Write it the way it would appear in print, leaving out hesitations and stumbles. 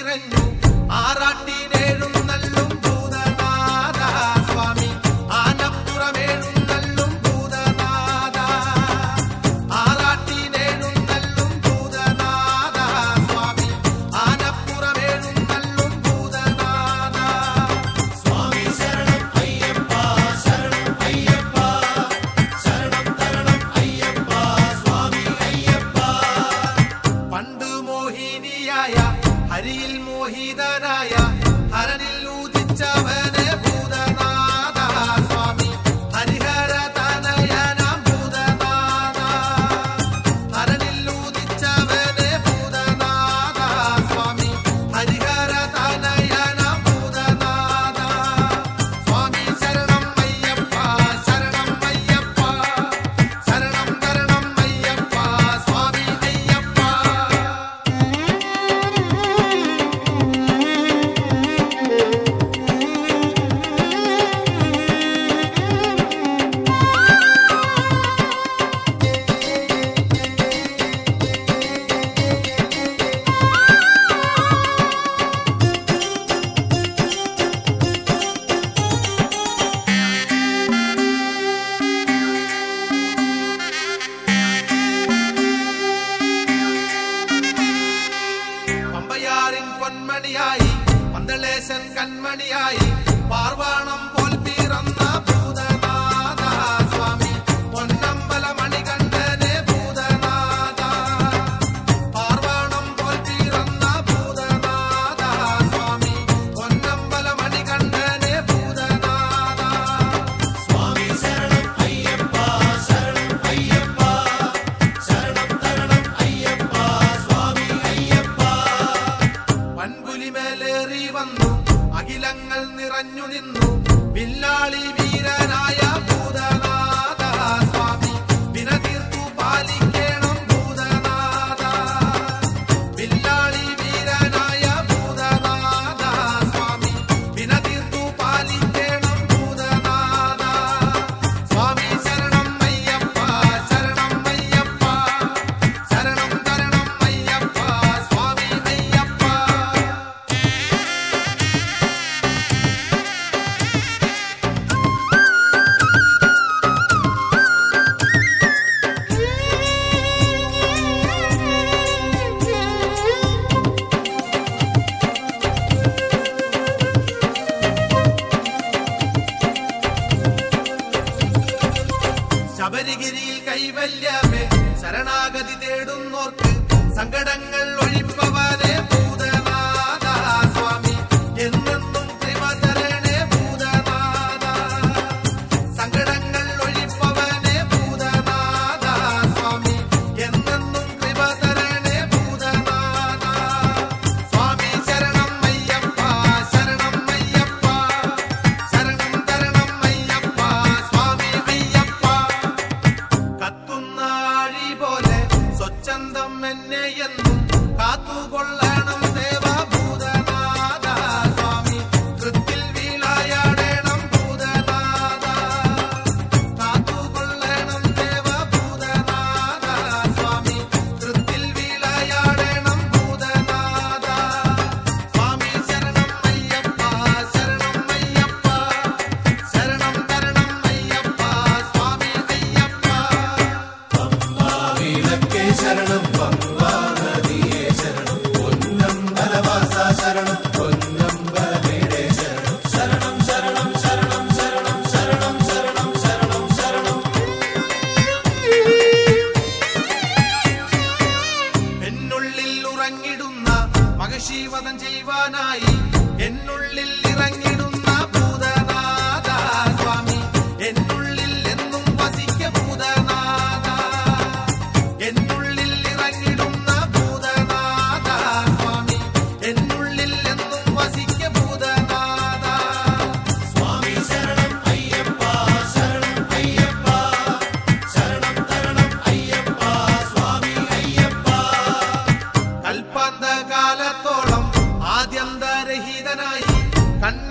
നിറഞ്ഞു ആറാട്ടിനെഴുന്നള്ളും ഭൂതനാഥ സ്വാമി ആനപ്പുറമെഴുന്നള്ളും ഭൂതനാഥ ആറാട്ടിനെഴുന്നള്ളും ഭൂതനാഥ സ്വാമി ആനപ്പുറമെഴുന്നള്ളും ഭൂതനാഥ സ്വാമി ശരണം അയ്യപ്പ ശരണം അയ്യപ്പ ശരണം തരണം അയ്യപ്പ സ്വാമി അയ്യപ്പ പണ്ട് മോഹിനിയായ ഹരിയിൽ മോഹിതനായ ഹരനിൽ ഉദിച്ചവനെ ഭൂതനാഥ സ്വാമി ഹരിഹര തനയനാം ഭൂതനാഥ ഹരനിൽ ഉദിച്ചവനെ ഭൂതനാഥ സ്വാമി ഹരിഹര തനയനാം ഭൂതനാഥ സ്വാമി ശരണം അയ്യപ്പ ശരണം അയ്യപ്പ ശരണം തരണം അയ്യപ്പ സ്വാമി അയ്യപ്പ പമ്പയാറിൻ പൊന്മണിയായി പന്തളേശൻ കൺമണിയായി പാർവാണം പോൽ പിറന്ന ഭൂതനാഥ സ്വാമി പൊന്നമ്പല മണികണ്ഠനെ ഭൂതനാഥ പാർവാണം പോൽ പിറന്ന ഭൂതനാഥ സ്വാമി പൊന്നമ്പല മണികണ്ഠനെ ഭൂതനാഥ സ്വാമി ശരണം അയ്യപ്പ ശരണം അയ്യപ്പ ശരണം തരണം അയ്യപ്പ സ്വാമി അയ്യപ്പ പൻപുലിമേലേറി വന്നു അഖിലങ്ങൾ നിറഞ്ഞു നിന്നു വില്ലാളി വീരനായ ഭൂതനാഥ സ്വാമി വിന തീർത്തു പാലിക്കണം ഭൂതനാഥ വില്ലാളി വീരനായ ഭൂതനാഥ സ്വാമി വിന തീർത്തു പാലിക്കണം ഭൂതനാഥ സ്വാമി ശരണം അയ്യപ്പ ശരണം അയ്യപ്പ ശരണം തരണം അയ്യപ്പ സ്വാമി അയ്യപ്പ ശബരിഗിരിയിൽ കൈവല്യമേ ശരണാഗതി തേടുന്നോർക്ക് സങ്കടങ്ങൾ ഒഴിപ്പവനെ ഭൂതനാഥ സ്വാമി എന്നെന്നും കൃപ തരണേ ഭൂതനാഥ സങ്കടങ്ങൾ ഒഴിപ്പവനെ ഭൂതനാഥ സ്വാമി എന്നെന്നും കൃപ തരണേ ഭൂതനാഥ സ്വാമി ശരണം അയ്യപ്പ ശരണം അയ്യപ്പ ശരണം തരണം അയ്യപ്പ സ്വാമി അയ്യപ്പ കത്തുന്ന ആഴി പോലെ സ്വച്ഛന്തം എന്നെ എന്നും കാത്തുകൊള്ളണം ദേവഭൂതനാഥ സ്വാമി കൃത്തിൽ വീളായാടണം ഭൂതനാഥ കാത്തുകൊള്ളണം ദേവഭൂതനാഥ സ്വാമി കൃത്തിൽ വീളായാടണം ഭൂതനാഥ സ്വാമി ശരണം അയ്യപ്പ ശരണം അയ്യപ്പ ശരണം തരണം അയ്യപ്പ സ്വാമി അയ്യപ്പ പമ്പാവിളക്കേ ശരണം പമ്പാ നദിയേ ശരണം പൊന്നമ്പലവാസ ശരണം പൊന്നമ്പലമേടേ ശരണം ശരണം ശരണം ശരണം ശരണം ശരണം ശരണം ശരണം ശരണം എന്നുള്ളിൽ ഉറങ്ങിടുന്ന മഹർഷിവധം ചെയ്യുവാനായി എന്നുള്ളിൽ ഇറങ്ങിടുന്ന ഭൂതനാഥ സ്വാമി എന്നുള്ളിൽ എന്നും വസിക്ക ഭൂതനാഥ എന്നുള്ളിൽ ഇറങ്ങിടുന്ന ഭൂതനാഥ സ്വാമി എന്നുള്ളിൽ എന്നും വസിക്ക ഭൂതനാഥ സ്വാമി ശരണം അയ്യപ്പ ശരണം അയ്യപ്പ ശരണം തരണം അയ്യപ്പ സ്വാമി അയ്യപ്പ കൽപ്പാന്ത കാലത്തോളം ആദ്യന്തരഹിതനായി കണ്ണ